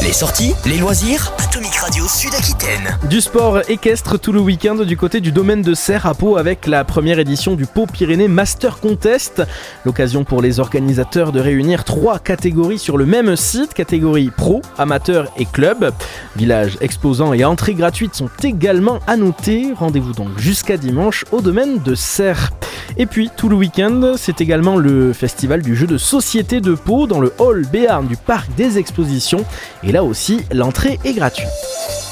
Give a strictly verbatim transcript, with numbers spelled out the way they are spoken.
Les sorties, les loisirs, Atomic Radio Sud-Aquitaine. Du sport équestre tout le week-end du côté du domaine de Serres à Pau avec la première édition du Pau Pyrénées Master Contest. L'occasion pour les organisateurs de réunir trois catégories sur le même site, catégorie pro, amateur et club. Villages, exposants et entrées gratuites sont également à noter. Rendez-vous donc jusqu'à dimanche au domaine de Serres. Et puis tout le week-end, c'est également le festival du jeu de société de Pau dans le hall Béarn du parc des expositions. Et là aussi, l'entrée est gratuite.